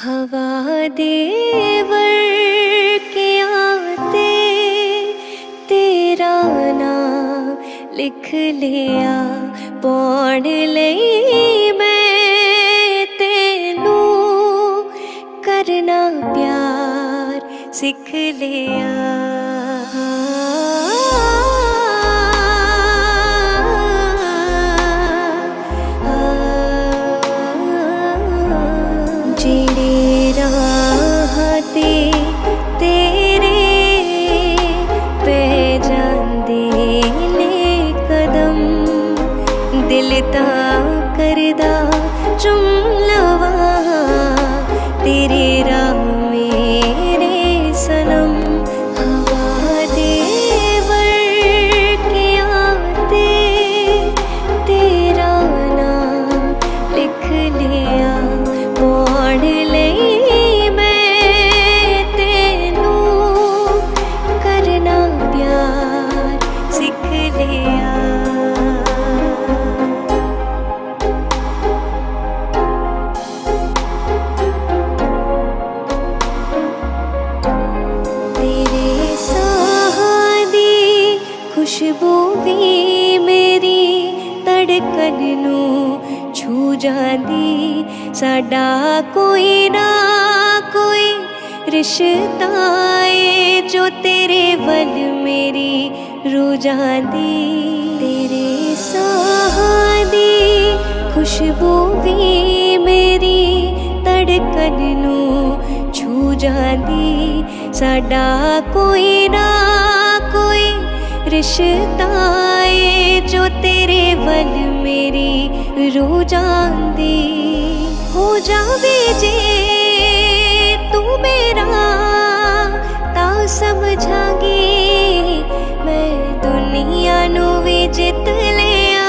हवा देवर के आते तेरा नाम लिख लिया पौड़ लई मैं तेनू करना प्यार सिख लिया। तेरे पे जांदे ने कदम दिल ता करदा चुम लवा तेरे राह मेरे सनम। हवा देवर के आते तेरा नाम लिख लिया पौड़ लई खुशबू भी मेरी धड़कन नू छू जांदी साडा कोई ना कोई रिश्ता है जो तेरे वल मेरी रू जांदी। तेरे साह दी खुशबू भी मेरी धड़कन नू छू जांदी साडा कोई ना कोई रिश्ता है जो तेरे वल मेरी रू जांदी। हो जावे जे तू मेरा ता समझांगी मैं दुनिया नू भी जित लिया।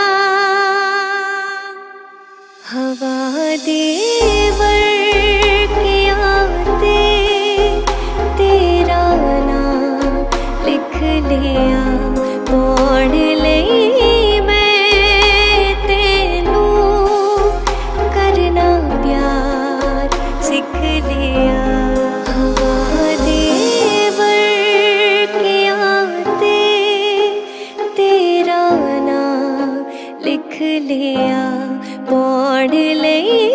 हवा देवर के आते तेरा नाम लिख लिया पौड़ लई मैं तेनू करना प्यार सिख लिया। हवा देवर के आते तेरा नाम लिख लिया पौड़ लई